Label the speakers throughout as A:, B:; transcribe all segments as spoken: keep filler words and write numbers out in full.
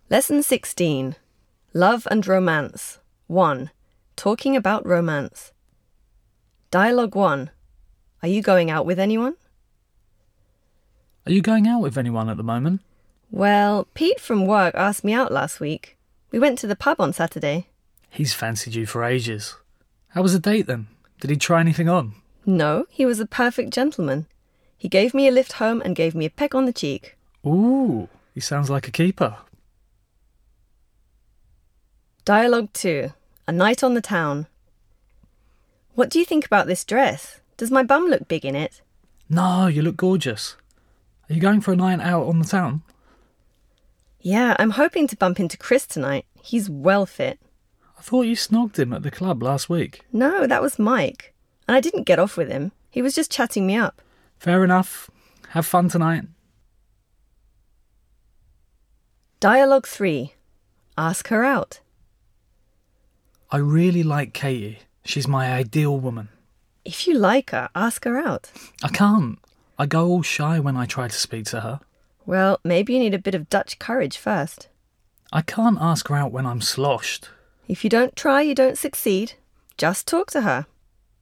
A: Lesson sixteen. Love and Romance. one. Talking about romance. Dialogue one. Are you going out with anyone?
B: Are you going out with anyone at the moment?
A: Well, Pete from work asked me out last week. We went to the pub on Saturday.
B: He's fancied you for ages. How was the date then? Did he try anything on?
A: No, he was a perfect gentleman. He gave me a lift home and gave me a peck on the cheek.
B: Ooh, he sounds like a keeper.
A: Dialogue two. A night on the town. What do you think about this dress? Does my bum look big in it?
B: No, you look gorgeous. Are you going for a night out on the town?
A: Yeah, I'm hoping to bump into Chris tonight. He's well fit.
B: I thought you snogged him at the club last week.
A: No, that was Mike. And I didn't get off with him. He was just chatting me up.
B: Fair enough. Have fun tonight.
A: Dialogue three. Ask her out.
B: I really like Katie. She's my ideal woman.
A: If you like her, ask her out.
B: I can't. I go all shy when I try to speak to her.
A: Well, maybe you need a bit of Dutch courage first.
B: I can't ask her out when I'm sloshed.
A: If you don't try, you don't succeed. Just talk to her.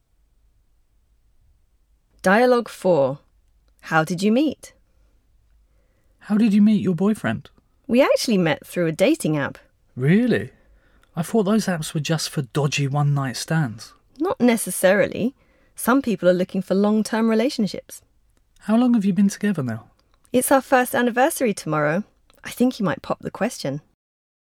A: Dialogue four. How did you meet?
B: How did you meet your boyfriend?
A: We actually met through a dating app.
B: Really? I thought those apps were just for dodgy one-night stands.
A: Not necessarily. Some people are looking for long-term relationships.
B: How long have you been together now?
A: It's our first anniversary tomorrow. I think you might pop the question.